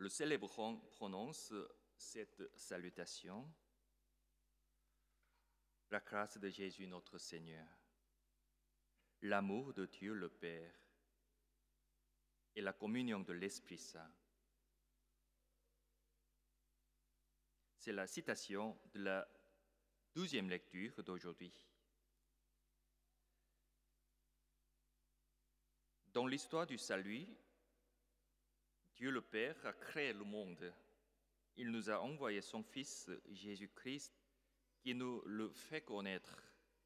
le célébrant prononce cette salutation. La grâce de Jésus notre Seigneur, l'amour de Dieu le Père et la communion de l'Esprit Saint. C'est la citation de la 12e lecture d'aujourd'hui. Dans l'histoire du salut, Dieu le Père a créé le monde. Il nous a envoyé son Fils Jésus-Christ qui nous le fait connaître.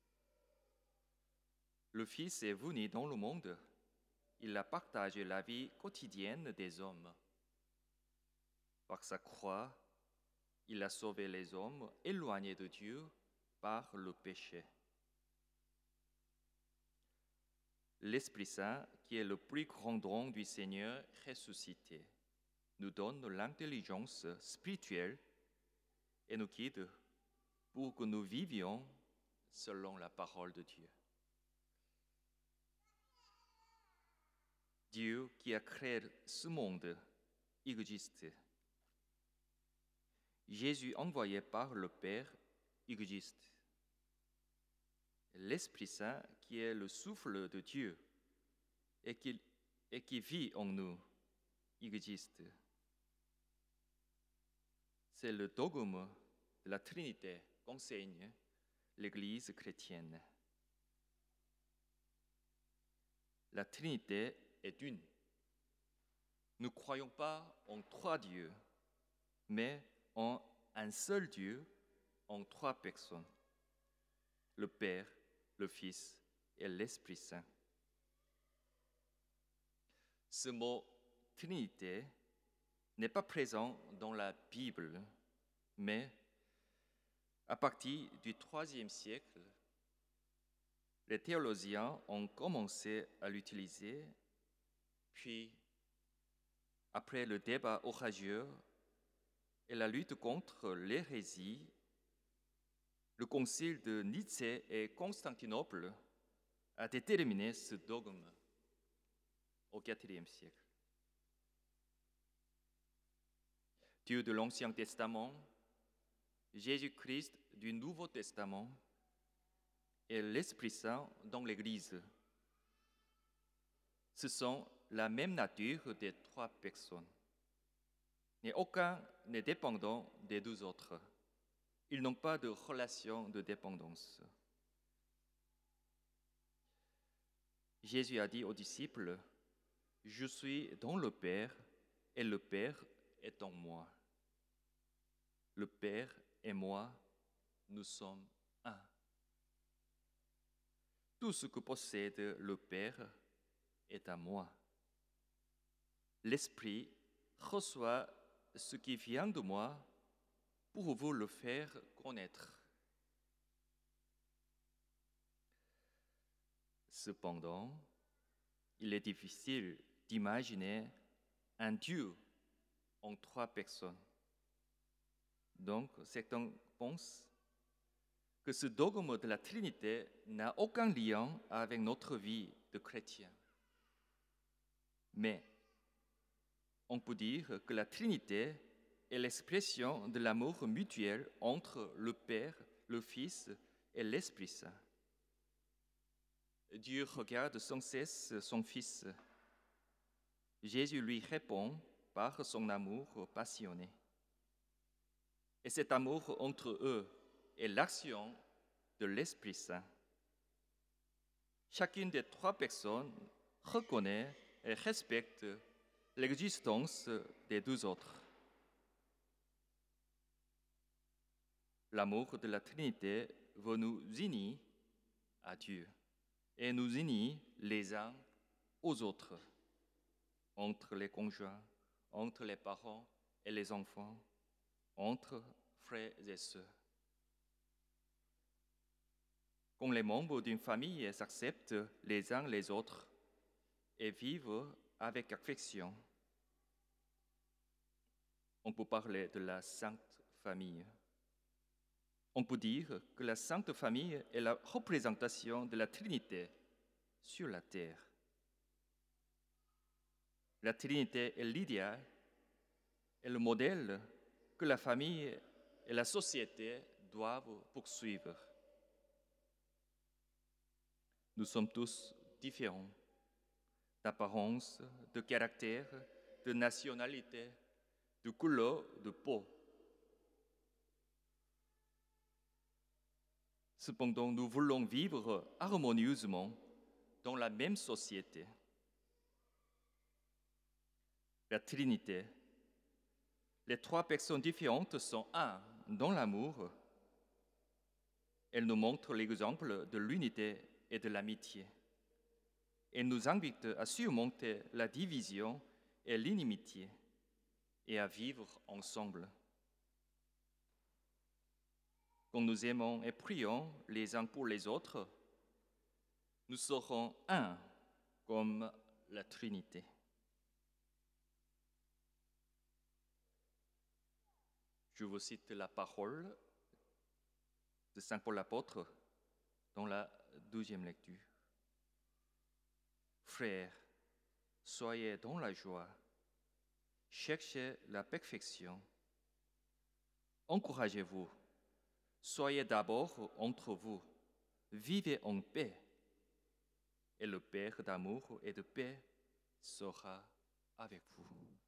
Le Fils est venu dans le monde. Il a partagé la vie quotidienne des hommes. Par sa croix, il a sauvé les hommes éloignés de Dieu par le péché. L'Esprit Saint, qui est le plus grand don du Seigneur ressuscité, nous donne l'intelligence spirituelle et nous guide pour que nous vivions selon la parole de Dieu. Dieu qui a créé ce monde existe. Jésus envoyé par le Père existe. L'Esprit Saint qui est le souffle de Dieu et qui vit en nous existe. C'est le dogme de la Trinité qu'enseigne l'Église chrétienne. La Trinité est une. Nous ne croyons pas en trois dieux, mais en un seul Dieu, en trois personnes. Le Père, le Fils et l'Esprit Saint. Ce mot Trinité n'est pas présent dans la Bible, mais à partir du IIIe siècle, les théologiens ont commencé à l'utiliser, puis, après le débat orageux et la lutte contre l'hérésie, le concile de Nicée et Constantinople a déterminé ce dogme au IVe siècle. Dieu de l'Ancien Testament, Jésus-Christ du Nouveau Testament et l'Esprit Saint dans l'Église. Ce sont la même nature des trois personnes. Et aucun n'est dépendant des deux autres. Ils n'ont pas de relation de dépendance. Jésus a dit aux disciples, « Je suis dans le Père et le Père est en moi. Le Père et moi, nous sommes un. Tout ce que possède le Père est à moi. L'Esprit reçoit ce qui vient de moi pour vous le faire connaître. » Cependant, il est difficile d'imaginer un Dieu en trois personnes. Donc, certains pensent que ce dogme de la Trinité n'a aucun lien avec notre vie de chrétien. Mais on peut dire que la Trinité est l'expression de l'amour mutuel entre le Père, le Fils et l'Esprit Saint. Dieu regarde sans cesse son Fils. Jésus lui répond par son amour passionné. Et cet amour entre eux est l'action de l'Esprit Saint. Chacune des trois personnes reconnaît et respecte l'existence des deux autres. L'amour de la Trinité veut nous unir à Dieu et nous unir les uns aux autres, entre les conjoints, entre les parents et les enfants, entre frères et sœurs. Quand les membres d'une famille s'acceptent les uns les autres et vivent avec affection, on peut parler de la Sainte Famille. On peut dire que la Sainte Famille est la représentation de la Trinité sur la terre. La Trinité est l'idéal est le modèle que la famille et la société doivent poursuivre. Nous sommes tous différents, d'apparence, de caractère, de nationalité, de couleur de peau. Cependant, nous voulons vivre harmonieusement dans la même société. La Trinité. Les trois personnes différentes sont un dans l'amour. Elle nous montre l'exemple de l'unité et de l'amitié. Elle nous invite à surmonter la division et l'inimitié et à vivre ensemble. Quand nous aimons et prions les uns pour les autres, nous serons un comme la Trinité. Je vous cite la parole de Saint Paul l'apôtre dans la 12e lecture. Frères, soyez dans la joie, cherchez la perfection, encouragez-vous, soyez d'abord entre vous, vivez en paix, et le Père d'amour et de paix sera avec vous.